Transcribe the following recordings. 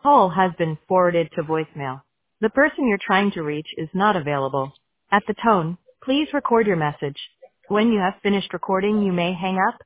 Call has been forwarded to voicemail. The person you're trying to reach is not available. At the tone, please record your message. When you have finished recording, you may hang up.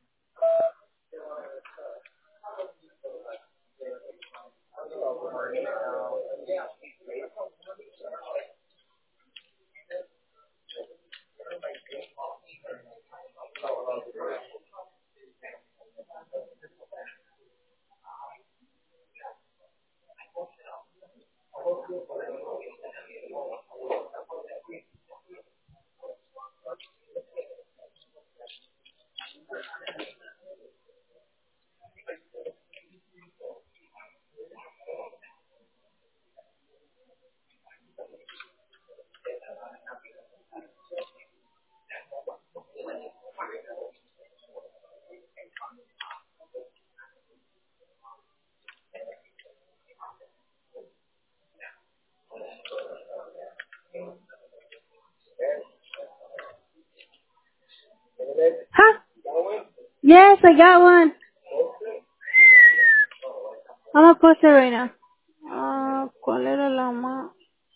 Huh? Yes, I got one. I'm gonna post it right now. ¿Cuál era la más?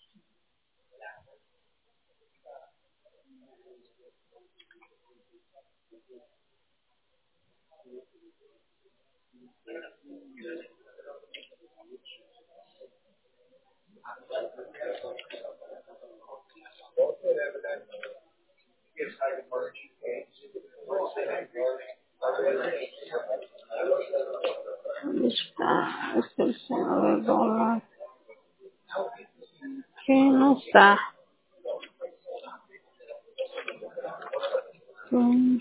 ¿Dónde está? Es el seno del dólar. ¿Qué no está? Mm,